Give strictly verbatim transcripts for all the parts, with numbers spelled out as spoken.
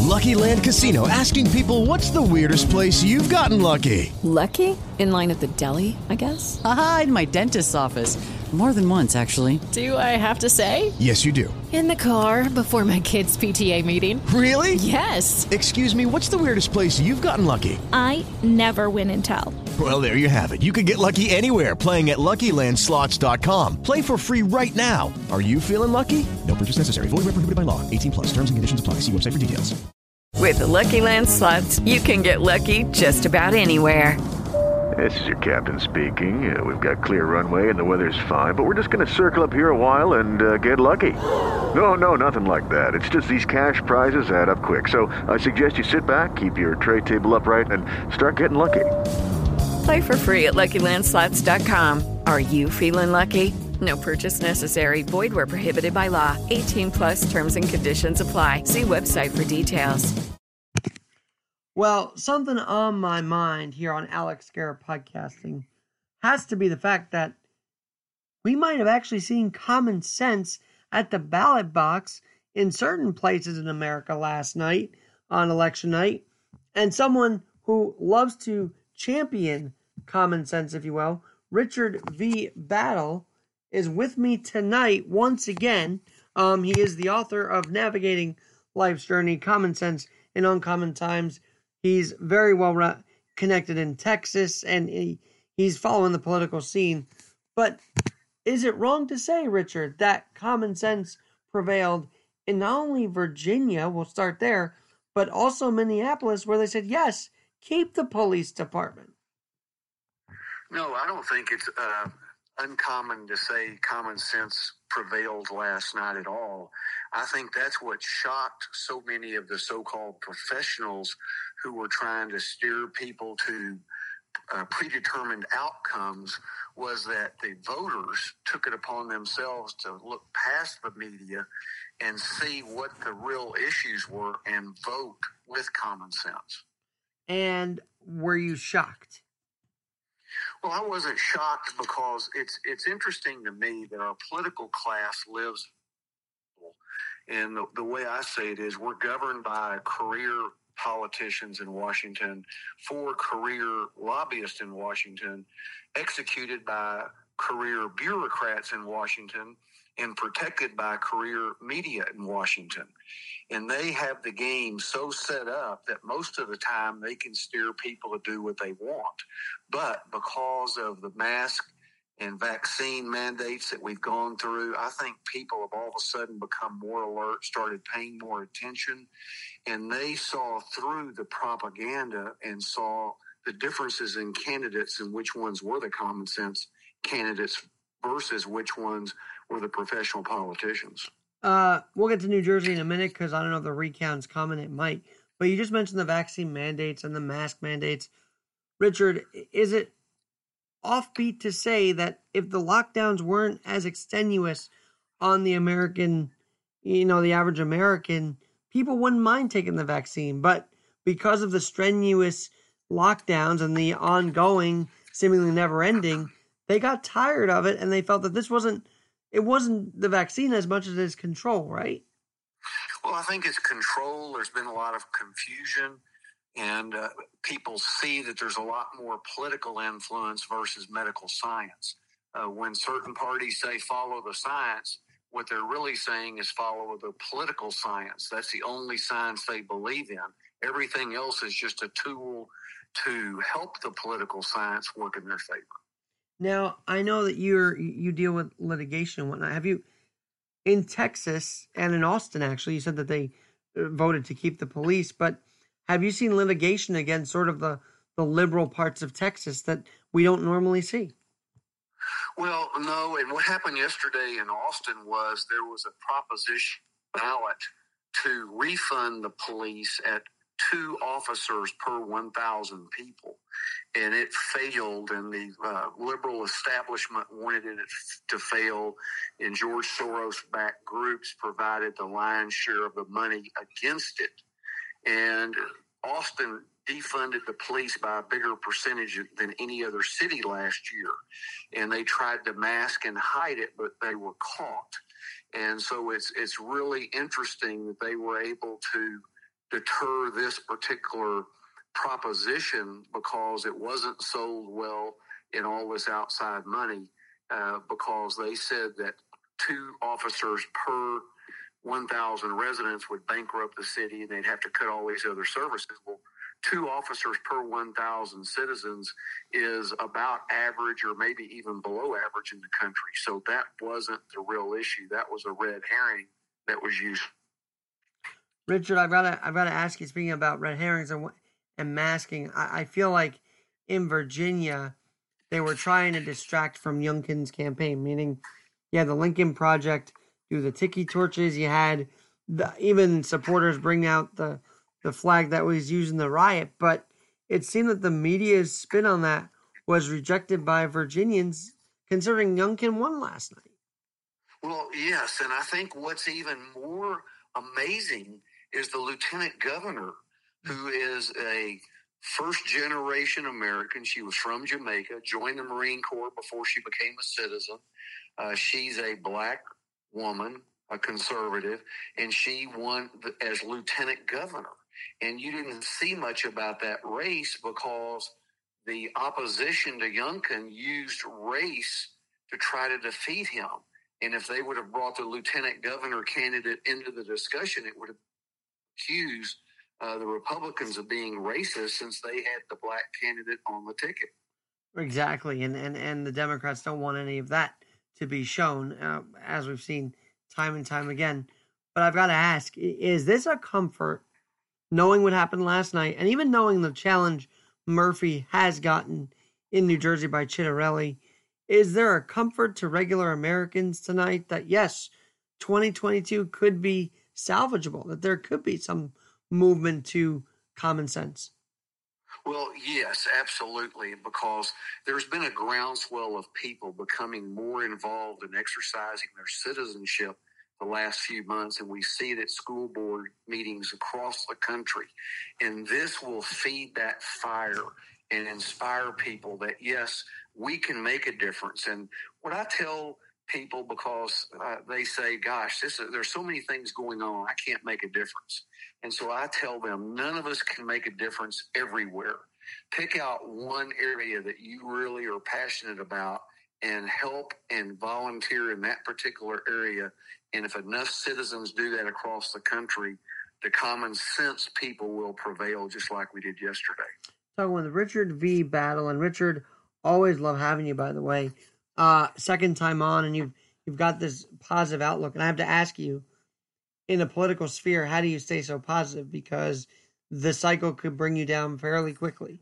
Lucky Land Casino, asking people, what's the weirdest place you've gotten lucky? Lucky? In line at the deli, I guess? Aha, in my dentist's office. More than once, actually. Do I have to say? Yes, you do. In the car before my kids' P T A meeting. Really? Yes. Excuse me, what's the weirdest place you've gotten lucky? I never win and tell. Well, there you have it. You can get lucky anywhere, playing at Lucky Land Slots dot com. Play for free right now. Are you feeling lucky? No purchase necessary. Void where prohibited by law. eighteen plus. Terms and conditions apply. See website for details. With the Lucky Land Slots, you can get lucky just about anywhere. This is your captain speaking. Uh, we've got clear runway and the weather's fine, but we're just going to circle up here a while and uh, get lucky. No, no, nothing like that. It's just these cash prizes add up quick. So I suggest you sit back, keep your tray table upright, and start getting lucky. Play for free at Lucky Land Slots dot com. Are you feeling lucky? No purchase necessary. Void where prohibited by law. eighteen plus terms and conditions apply. See website for details. Well, something on my mind here on Alex Guerra Podcasting has to be the fact that we might have actually seen common sense at the ballot box in certain places in America last night on election night. And someone who loves to champion common sense, if you will, Richard V. Battle, is with me tonight once again. Um, he is the author of Navigating Life's Journey, Common Sense in Uncommon Times. He's very well re- connected in Texas, and he, he's following the political scene. But is it wrong to say, Richard, that common sense prevailed in not only Virginia, we'll start there, but also Minneapolis, where they said, yes, keep the police department? No, I don't think it's uh, uncommon to say common sense prevailed last night at all. I think that's what shocked so many of the so-called professionals who were trying to steer people to uh, predetermined outcomes, was that the voters took it upon themselves to look past the media and see what the real issues were and vote with common sense. And were you shocked? Well, I wasn't shocked because it's it's interesting to me that our political class lives, and the, the way I say it is we're governed by career politicians in Washington, for career lobbyists in Washington, executed by career bureaucrats in Washington, and protected by career media in Washington. And they have the game so set up that most of the time they can steer people to do what they want. But because of the mask and vaccine mandates that we've gone through, I think people have all of a sudden become more alert, started paying more attention, and they saw through the propaganda and saw the differences in candidates and which ones were the common sense candidates versus which ones were the professional politicians. Uh, we'll get to New Jersey in a minute because I don't know if the recount's coming. It might. But you just mentioned the vaccine mandates and the mask mandates. Richard, is it offbeat to say that if the lockdowns weren't as extenuous on the American, you know, the average American, people wouldn't mind taking the vaccine? But because of the strenuous lockdowns and the ongoing, seemingly never ending, they got tired of it and they felt that this wasn't, it wasn't the vaccine as much as it is control, right? Well, I think it's control. There's been a lot of confusion, and uh, people see that there's a lot more political influence versus medical science. Uh, when certain parties say follow the science, what they're really saying is follow the political science. That's the only science they believe in. Everything else is just a tool to help the political science work in their favor. Now, I know that you're you deal with litigation and whatnot. Have you, in Texas and in Austin, actually, you said that they voted to keep the police, but have you seen litigation against sort of the, the liberal parts of Texas that we don't normally see? Well, no, and what happened yesterday in Austin was there was a proposition ballot to refund the police at two officers per one thousand people, and it failed, and the uh, liberal establishment wanted it to fail, and George Soros-backed groups provided the lion's share of the money against it, and Austin defunded the police by a bigger percentage than any other city last year, and they tried to mask and hide it, but they were caught, and so it's it's really interesting that they were able to deter this particular proposition because it wasn't sold well in all this outside money, uh, because they said that two officers per one thousand residents would bankrupt the city and they'd have to cut all these other services. Well, two officers per one thousand citizens is about average or maybe even below average in the country. So that wasn't the real issue. That was a red herring that was used. Richard, I've got to, I've got to ask you, speaking about red herrings and, and masking, I, I feel like in Virginia, they were trying to distract from Youngkin's campaign, meaning you had the Lincoln Project do the tiki torches, you had the, even supporters bring out the, the flag that was used in the riot, but it seemed that the media's spin on that was rejected by Virginians, considering Youngkin won last night. Well, yes, and I think what's even more amazing is the lieutenant governor, who is a first-generation American. She was from Jamaica, joined the Marine Corps before she became a citizen. Uh, she's a black woman, a conservative, and she won the, as lieutenant governor. And you didn't see much about that race because the opposition to Youngkin used race to try to defeat him. And if they would have brought the lieutenant governor candidate into the discussion, it would have accused uh, the Republicans of being racist since they had the black candidate on the ticket. Exactly. And, and, and the Democrats don't want any of that to be shown, uh, as we've seen time and time again. But I've got to ask, is this a comfort, knowing what happened last night, and even knowing the challenge Murphy has gotten in New Jersey by Chitterelli? Is there a comfort to regular Americans tonight that, yes, twenty twenty-two could be salvageable, that there could be some movement to common sense? Well, yes, absolutely, because there's been a groundswell of people becoming more involved in exercising their citizenship the last few months, and we see it at school board meetings across the country. And this will feed that fire and inspire people that, yes, we can make a difference. And what I tell people, because uh, they say, gosh, this is, there's so many things going on, I can't make a difference. And so I tell them, none of us can make a difference everywhere. Pick out one area that you really are passionate about and help and volunteer in that particular area. And if enough citizens do that across the country, the common sense people will prevail, just like we did yesterday. Talking with Richard V. Battle, and Richard, always love having you, by the way. Uh, second time on, and you've you've got this positive outlook. And I have to ask you, in the political sphere, how do you stay so positive? Because the cycle could bring you down fairly quickly.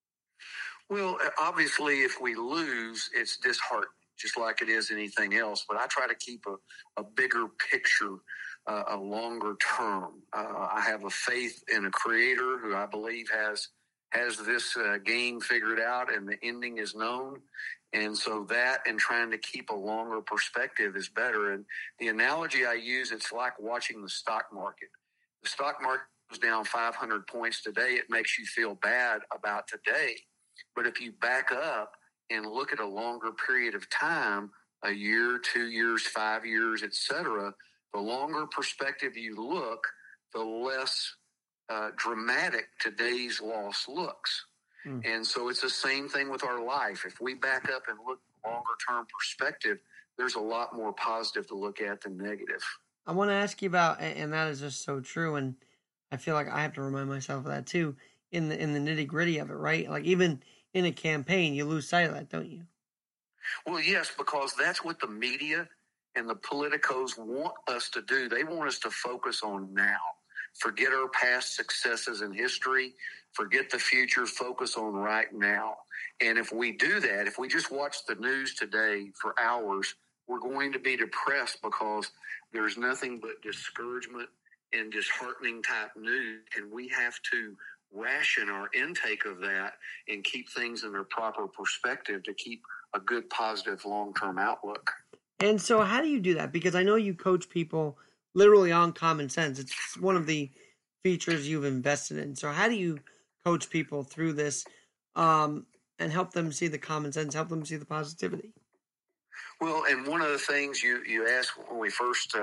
Well, obviously, if we lose, it's disheartening, just like it is anything else. But I try to keep a, a bigger picture, uh, a longer term. Uh, I have a faith in a creator who I believe has has this uh, game figured out, and the ending is known. And so that and trying to keep a longer perspective is better. And the analogy I use, it's like watching the stock market. The stock market was down five hundred points today. It makes you feel bad about today. But if you back up and look at a longer period of time, a year, two years, five years, et cetera, the longer perspective you look, the less uh, dramatic today's loss looks. Mm. And so it's the same thing with our life. If we back up and look at a longer term perspective, there's a lot more positive to look at than negative. I want to ask you about, and that is just so true, and I feel like I have to remind myself of that too, in the in the nitty gritty of it, right? Like even in a campaign, you lose sight of that, don't you? Well, yes, because that's what the media and the politicos want us to do. They want us to focus on now. Forget our past successes in history. Forget the future. Focus on right now. And if we do that, if we just watch the news today for hours, we're going to be depressed because there's nothing but discouragement and disheartening type news. And we have to ration our intake of that and keep things in their proper perspective to keep a good, positive, long-term outlook. And so how do you do that? Because I know you coach people literally on common sense. It's one of the features you've invested in. So how do you coach people through this um, and help them see the common sense, help them see the positivity? Well, and one of the things you, you asked when we first uh,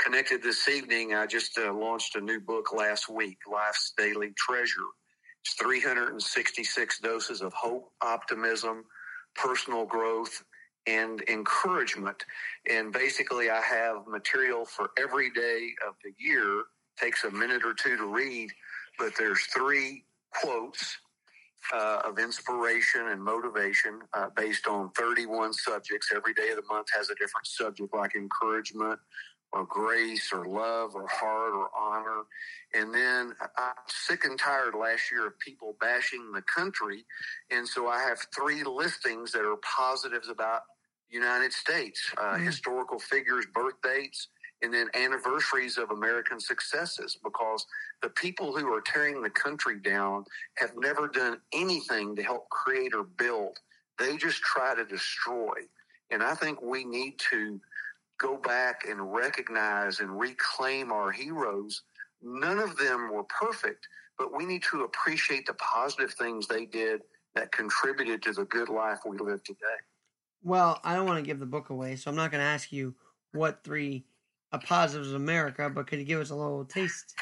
connected this evening, I just uh, launched a new book last week, Life's Daily Treasure. It's three hundred sixty-six doses of hope, optimism, personal growth, and encouragement. And basically, I have material for every day of the year. Takes a minute or two to read, but there's three quotes uh, of inspiration and motivation uh, based on thirty-one subjects. Every day of the month has a different subject, like encouragement or grace or love or heart or honor. And then I'm sick and tired last year of people bashing the country. And so I have three listings that are positives about the United States, uh, mm-hmm. historical figures, birth dates, and then anniversaries of American successes, because the people who are tearing the country down have never done anything to help create or build. They just try to destroy. And I think we need to go back and recognize and reclaim our heroes. None of them were perfect, but we need to appreciate the positive things they did that contributed to the good life we live today. Well, I don't want to give the book away, so I'm not going to ask you what three uh, positives of America, but could you give us a little taste?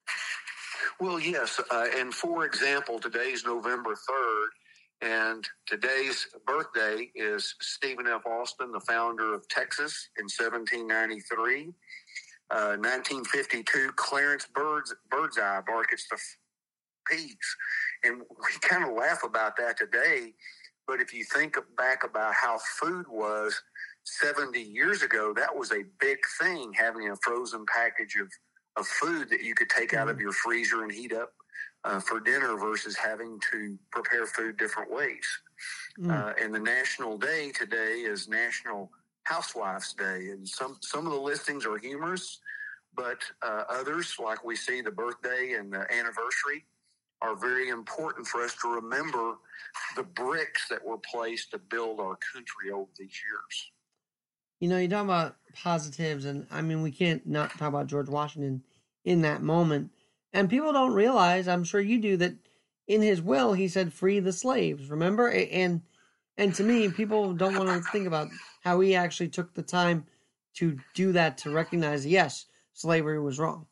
Well, yes. Uh, and for example, today's November third, and today's birthday is Stephen F. Austin, the founder of Texas in seventeen ninety-three. Uh, nineteen fifty-two, Clarence Birds, Birdseye markets the peas. And we kind of laugh about that today, but if you think back about how food was seventy years ago, that was a big thing, having a frozen package of, of food that you could take out of your freezer and heat up uh, for dinner versus having to prepare food different ways. Mm. Uh, and the national day today is National Housewives Day. And some, some of the listings are humorous, but uh, others, like we see the birthday and the anniversary, are very important for us to remember the bricks that were placed to build our country over these years. You know, you talk about positives, and I mean, we can't not talk about George Washington in that moment. And people don't realize, I'm sure you do, that in his will, he said, free the slaves, remember? And and to me, people don't want to think about how he actually took the time to do that, to recognize, yes, slavery was wrong.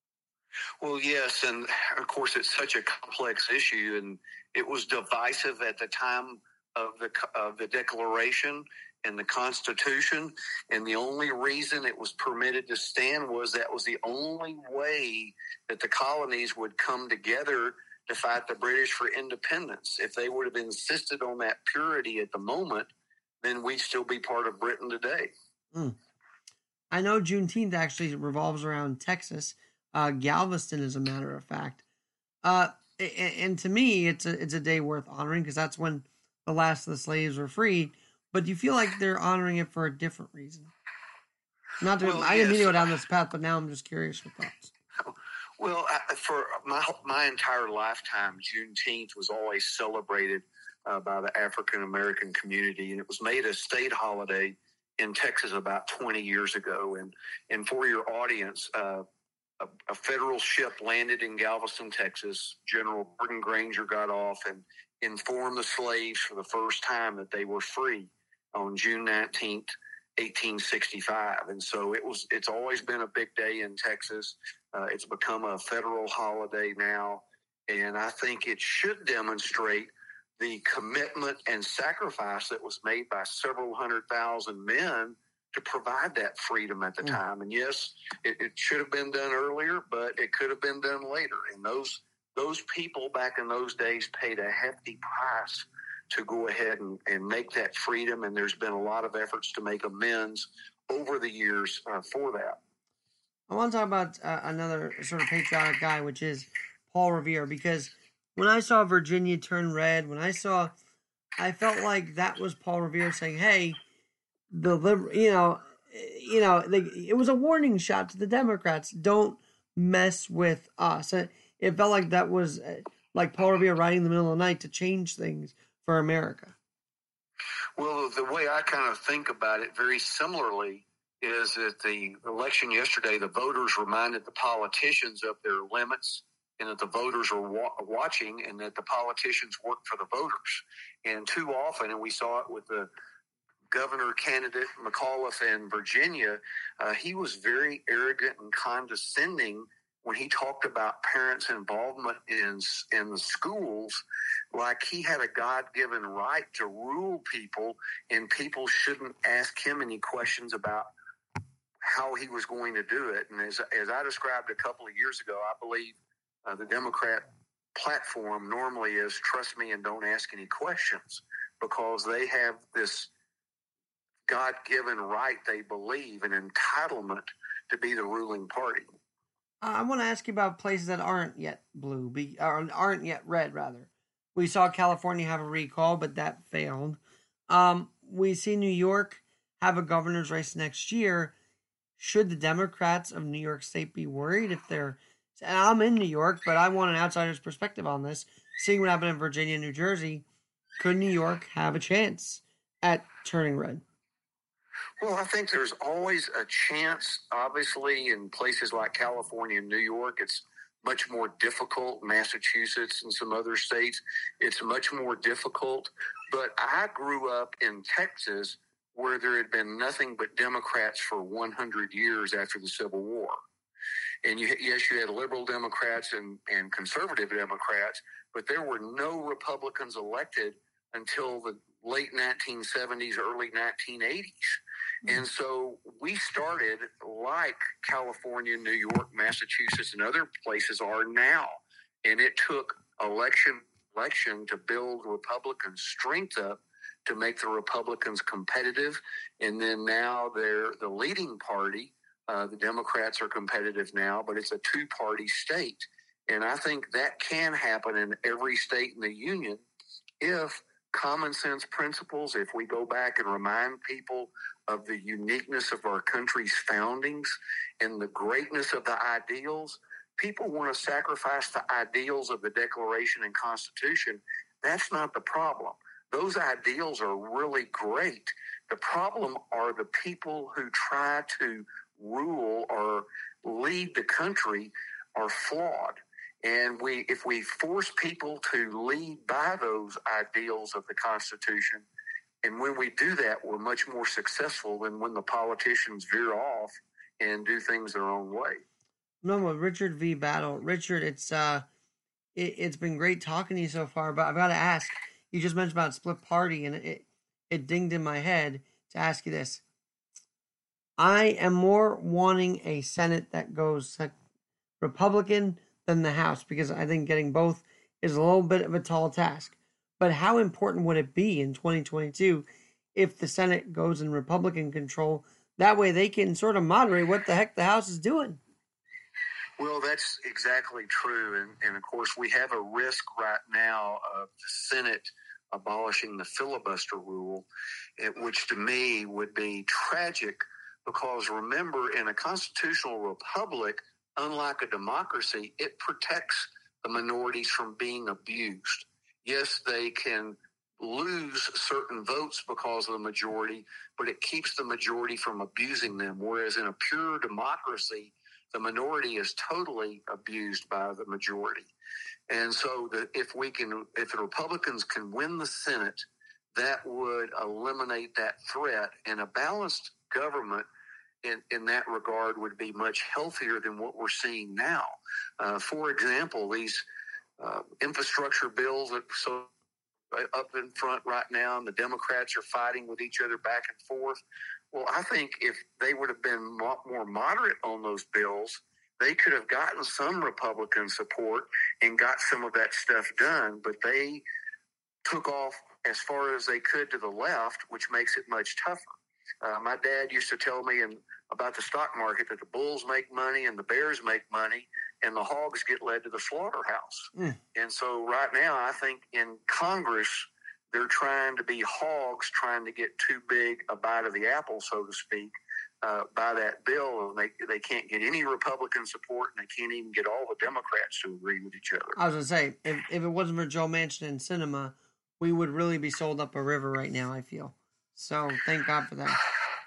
Well, yes, and of course, it's such a complex issue, and it was divisive at the time of the of the Declaration and the Constitution, and the only reason it was permitted to stand was that was the only way that the colonies would come together to fight the British for independence. If they would have insisted on that purity at the moment, then we'd still be part of Britain today. Mm. I know Juneteenth actually revolves around Texas, uh, Galveston, as a matter of fact. Uh, and, and to me, it's a it's a day worth honoring because that's when the last of the slaves were freed. But do you feel like they're honoring it for a different reason? Not to, well, I didn't yes. mean to go down this path, but now I'm just curious your thoughts. Well, I, for my my entire lifetime, Juneteenth was always celebrated uh, by the African American community, and it was made a state holiday in Texas about twenty years ago. And and for your audience, uh, a, a federal ship landed in Galveston, Texas. General Gordon Granger got off and informed the slaves for the first time that they were free on June nineteenth, eighteen sixty-five. And so it was, it's always been a big day in Texas. Uh, it's become a federal holiday now. And I think it should demonstrate the commitment and sacrifice that was made by several hundred thousand men to provide that freedom at the mm. time. And yes, it, it should have been done earlier, but it could have been done later. And those, those people back in those days paid a hefty price to go ahead and, and make that freedom. And there's been a lot of efforts to make amends over the years uh, for that. I want to talk about uh, another sort of patriotic guy, which is Paul Revere, because when I saw Virginia turn red, when I saw, I felt like that was Paul Revere saying, hey, the liber- you know, you know, they, it was a warning shot to the Democrats. Don't mess with us. It, it felt like that was uh, like Paul Revere riding in the middle of the night to change things for America. Well, the way I kind of think about it very similarly is that the election yesterday, the voters reminded the politicians of their limits and that the voters are wa- watching and that the politicians work for the voters. And too often, and we saw it with the governor candidate McAuliffe in Virginia, uh, he was very arrogant and condescending when he talked about parents' involvement in in the schools, like he had a God-given right to rule people, and people shouldn't ask him any questions about how he was going to do it. And as as I described a couple of years ago, I believe uh, the Democrat platform normally is trust me and don't ask any questions, because they have this God-given right, they believe, an entitlement to be the ruling party. I want to ask you about places that aren't yet blue, be, or aren't yet red, rather. We saw California have a recall, but that failed. Um, we see New York have a governor's race next year. Should the Democrats of New York State be worried if they're... And I'm in New York, but I want an outsider's perspective on this. Seeing what happened in Virginia and New Jersey, could New York have a chance at turning red? Well, I think there's always a chance. Obviously, in places like California and New York, it's much more difficult. Massachusetts and some other states, it's much more difficult. But I grew up in Texas, where there had been nothing but Democrats for one hundred years after the Civil War. And you, yes, you had liberal Democrats and, and conservative Democrats, but there were no Republicans elected until the late nineteen seventies, early nineteen eighties. And so we started like California, New York, Massachusetts, and other places are now. And it took election election to build Republican strength up to make the Republicans competitive. And then now they're the leading party. Uh, the Democrats are competitive now, but it's a two-party state. And I think that can happen in every state in the union if common sense principles, if we go back and remind people of the uniqueness of our country's foundings and the greatness of the ideals. People want to sacrifice the ideals of the Declaration and Constitution. That's not the problem. Those ideals are really great. The problem are the people who try to rule or lead the country are flawed. And we, if we force people to lead by those ideals of the Constitution, and when we do that, we're much more successful than when the politicians veer off and do things their own way. No, Richard V. Battle. Richard, it's uh, it, it's been great talking to you so far, but I've got to ask, you just mentioned about split party, and it, it dinged in my head to ask you this. I am more wanting a Senate that goes Republican than the House, because I think getting both is a little bit of a tall task. But how important would it be in twenty twenty-two if the Senate goes in Republican control? That way they can sort of moderate what the heck the House is doing. Well, that's exactly true. And, and of course, we have a risk right now of the Senate abolishing the filibuster rule, which to me would be tragic, because remember, in a constitutional republic, unlike a democracy, it protects the minorities from being abused. Yes, they can lose certain votes because of the majority, but it keeps the majority from abusing them. Whereas in a pure democracy, the minority is totally abused by the majority. And so the, if we can, if the Republicans can win the Senate, that would eliminate that threat, and a balanced government in, in that regard would be much healthier than what we're seeing now. Uh, for example, these uh, infrastructure bills that so up in front right now, and the Democrats are fighting with each other back and forth. Well, I think if they would have been more moderate on those bills, they could have gotten some Republican support and got some of that stuff done. But they took off as far as they could to the left, which makes it much tougher. Uh, my dad used to tell me in, about the stock market that the bulls make money and the bears make money, and the hogs get led to the slaughterhouse. Mm. And so right now, I think in Congress, they're trying to be hogs, trying to get too big a bite of the apple, so to speak, uh, by that bill. And they, they can't get any Republican support, and they can't even get all the Democrats to agree with each other. I was going to say, if, if it wasn't for Joe Manchin and Sinema, we would really be sold up a river right now, I feel. So thank God for that.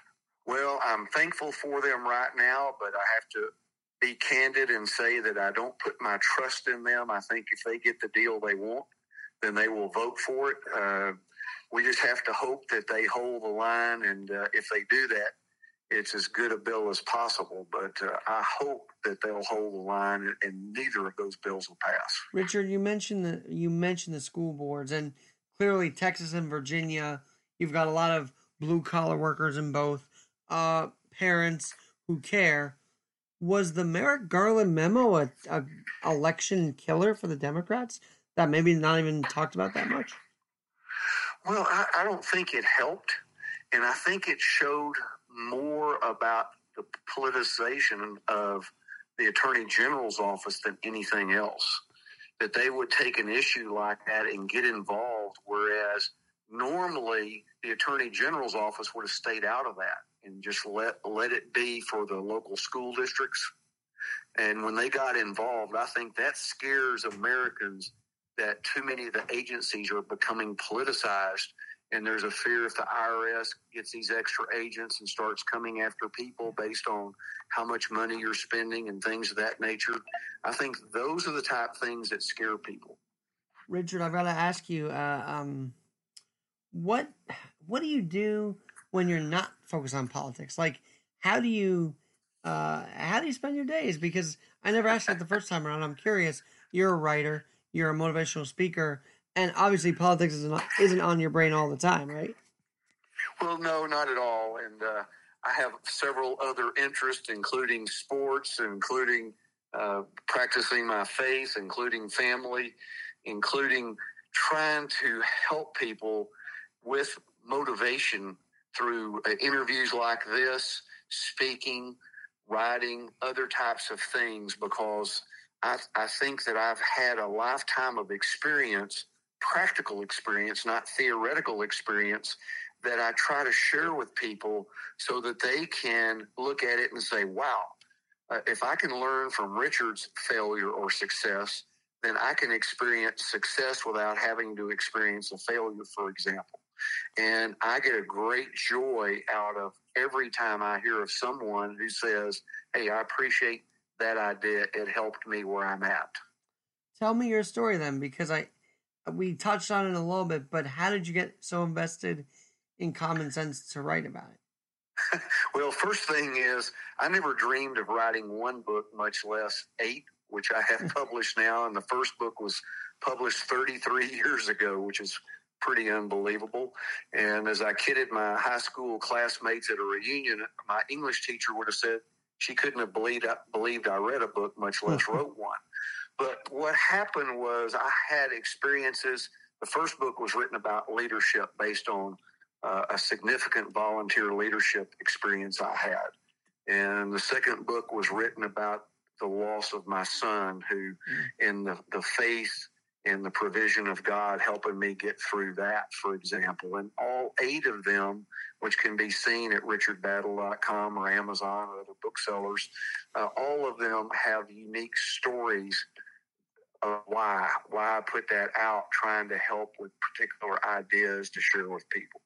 Well, I'm thankful for them right now, but I have to be candid and say that I don't put my trust in them. I think if they get the deal they want, then they will vote for it. Uh, we just have to hope that they hold the line, and uh, if they do that, it's as good a bill as possible. But uh, I hope that they'll hold the line, and, and neither of those bills will pass. Richard, you mentioned the you mentioned the school boards, and clearly Texas and Virginia, you've got a lot of blue collar workers in both, uh, parents who care. Was the Merrick Garland memo a, a election killer for the Democrats that maybe not even talked about that much? Well, I, I don't think it helped, and I think it showed more about the politicization of the Attorney General's office than anything else. That they would take an issue like that and get involved, whereas normally the Attorney General's office would have stayed out of that and just let let it be for the local school districts. And when they got involved, I think that scares Americans that too many of the agencies are becoming politicized, and there's a fear if the I R S gets these extra agents and starts coming after people based on how much money you're spending and things of that nature. I think those are the type of things that scare people. Richard, I've got to ask you, uh, um, what what do you do when you're not focused on politics? Like, how do you uh, how do you spend your days? Because I never asked that the first time around. I'm curious. You're a writer. You're a motivational speaker. And obviously politics isn't, isn't on your brain all the time, right? Well, no, not at all. And uh, I have several other interests, including sports, including uh, practicing my faith, including family, including trying to help people with motivation through uh, interviews like this, speaking, writing, other types of things, because I, I think that I've had a lifetime of experience, practical experience, not theoretical experience, that I try to share with people so that they can look at it and say, wow, uh, if I can learn from Richard's failure or success, then I can experience success without having to experience a failure, for example. And I get a great joy out of every time I hear of someone who says, hey, I appreciate that idea. It helped me where I'm at. Tell me your story then, because I we touched on it a little bit, but how did you get so invested in Common Sense to write about it? Well, first thing is, I never dreamed of writing one book, much less eight, which I have published now. And the first book was published thirty-three years ago, which is pretty unbelievable. And as I kidded my high school classmates at a reunion, my English teacher would have said she couldn't have believed, believed I read a book, much less wrote one. But what happened was I had experiences. The first book was written about leadership based on uh, a significant volunteer leadership experience I had. And the second book was written about the loss of my son, who in the, the faith and the provision of God helping me get through that, for example. And all eight of them, which can be seen at richard battle dot com or Amazon or other booksellers, uh, all of them have unique stories of why, why I put that out, trying to help with particular ideas to share with people.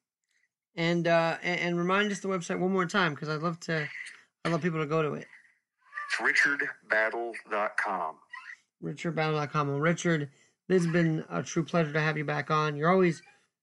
And uh, and, and remind us the website one more time, because I'd love to, I'd love people to go to it. It's richard battle dot com. richard battle dot com. Well, Richard, this has been a true pleasure to have you back on. You're always,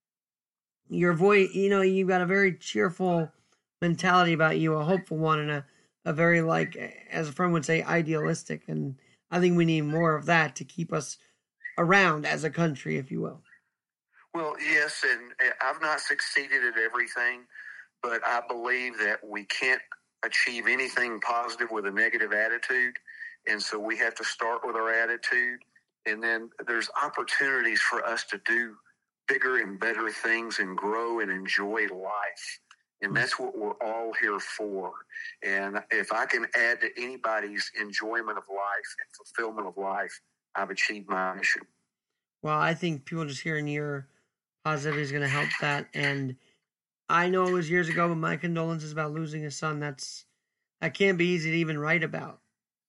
your voice, you know, you've got a very cheerful mentality about you, a hopeful one, and a, a very, like, as a friend would say, idealistic. And I think we need more of that to keep us around as a country, if you will. Well, yes, and I've not succeeded at everything, but I believe that we can't achieve anything positive with a negative attitude. And so we have to start with our attitude. And then there's opportunities for us to do bigger and better things and grow and enjoy life. And that's what we're all here for. And if I can add to anybody's enjoyment of life and fulfillment of life, I've achieved my mission. Well, I think people just hearing your positivity is going to help that. And I know it was years ago, but my condolences about losing a son. That's, that can't be easy to even write about.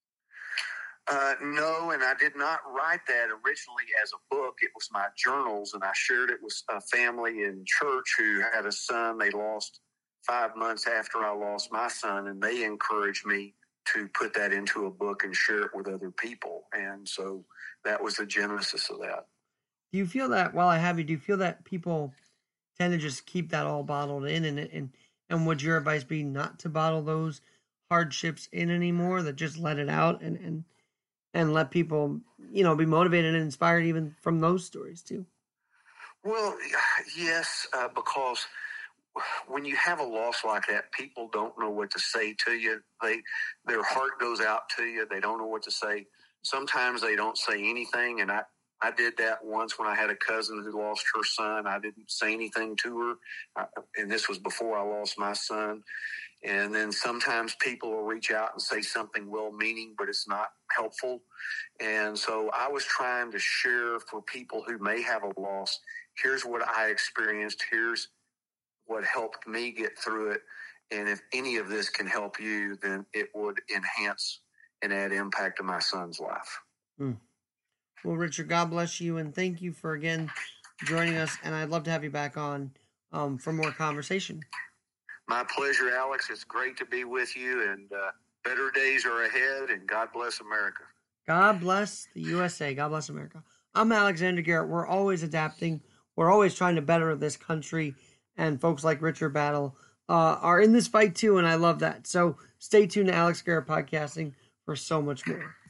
Uh, no, and I did not write that originally as a book. It was my journals, and I shared it with a family in church who had a son they lost five months after I lost my son, and they encouraged me to put that into a book and share it with other people. And so that was the genesis of that. Do you feel that, while I have you, do you feel that people tend to just keep that all bottled in. And, and, and would your advice be not to bottle those hardships in anymore, that just let it out and, and, and let people, you know, be motivated and inspired even from those stories too? Well, yes, uh, because when you have a loss like that, people don't know what to say to you. They, their heart goes out to you. They don't know what to say. Sometimes they don't say anything. And I, I did that once when I had a cousin who lost her son. I didn't say anything to her. I, and this was before I lost my son. And then sometimes people will reach out and say something well-meaning, but it's not helpful. And so I was trying to share for people who may have a loss, here's what I experienced. Here's what helped me get through it. And if any of this can help you, then it would enhance and add impact to my son's life. Mm. Well, Richard, God bless you. And thank you for, again, joining us. And I'd love to have you back on um, for more conversation. My pleasure, Alex. It's great to be with you, and uh, better days are ahead, and God bless America. God bless the U S A. God bless America. I'm Alexander Garrett. We're always adapting. We're always trying to better this country, and folks like Richard Battle uh, are in this fight too, and I love that. So stay tuned to Alex Garrett Podcasting for so much more.